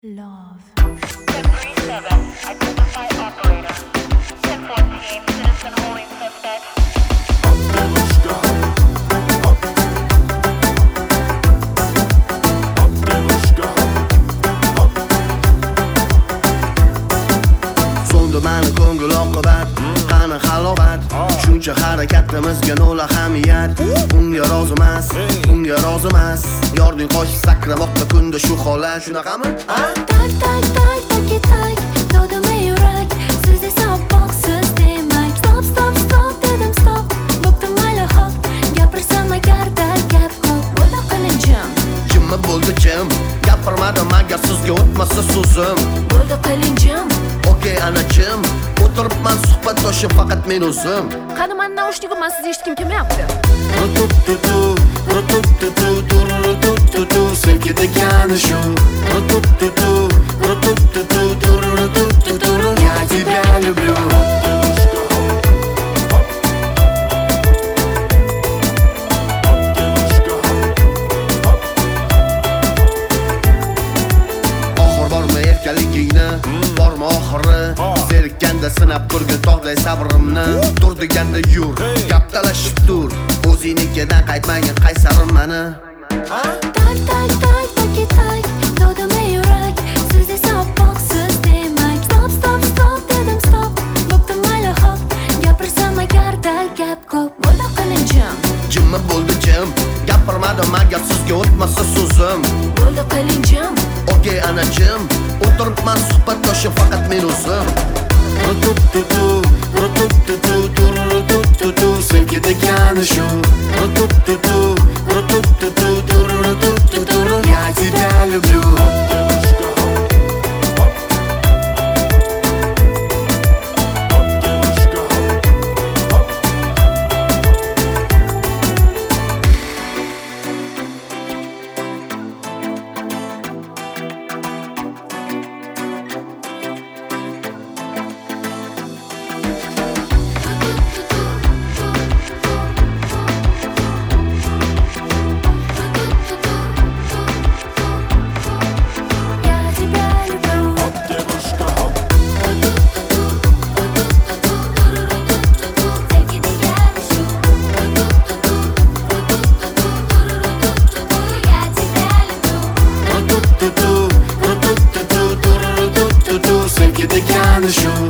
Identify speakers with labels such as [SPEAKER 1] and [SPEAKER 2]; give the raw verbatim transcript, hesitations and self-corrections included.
[SPEAKER 1] Love.
[SPEAKER 2] ten thirty-seven, identify operator. ten fourteen, citizen holding suspect.
[SPEAKER 3] So'ndi mani ko'ngil oqibat, qani halovat. Shuncha harakatimizga nol ahamiyat. Unga rozimas, unga rozimas. Yording qo'shib sakramoqda kunda shu holat. Shunaqami?
[SPEAKER 1] Tak tak tak tak tak dodimi yurak siz esa oppoqsiz demak stop stop stop dedim stop bo'pti mayli hop gapirsam agarda gap ko'p bo'ldi qilinchim
[SPEAKER 3] Jimmi bo'ldi jim. Gapirmadim agar sizga o'tmasa so'zim.
[SPEAKER 1] bo'ldi qilinchim
[SPEAKER 3] Okey anachim, o'tiribman suhbatdoshim faqat men o'zim.
[SPEAKER 1] qani man naushnikim siz eshitgim kelmayapti
[SPEAKER 3] Rutututu, rutututu, turutututu, sevgi degani shu. Rutututu, rutututu, turutututu, я тебя люблю. Oxir bormi erkaligingni, bormi oxiri? Zerikkanda sinab turgin tog'day sabrimni. Tur deganda yur, gap talashib tur. O'zingnikidan qaytmagin qaysarim mani.
[SPEAKER 1] tak tak tak tak tak dodimi yurak siz esa oppoqsiz demak stop stop stop dedim stop bo'pti mayli hop gapirsam agarda gap ko'p bo'ldi qilinchim
[SPEAKER 3] Jimmi bo'ldi jim. Gapirmadim agar sizga o'tmasa so'zim.
[SPEAKER 1] bo'ldi qilinchim
[SPEAKER 3] Okey anachim, o'tiribman suhbatdoshim faqat men o'zim. Rutututu, rutututu, turutututu, sevgi degani shu. Rutututu, rutututu, turutututu, я тебя люблю.
[SPEAKER 1] Я тебя люблю Sevgi degani shu Я тебя люблю
[SPEAKER 3] Rutututu, rutututu, turutututu, sevgi degani shu.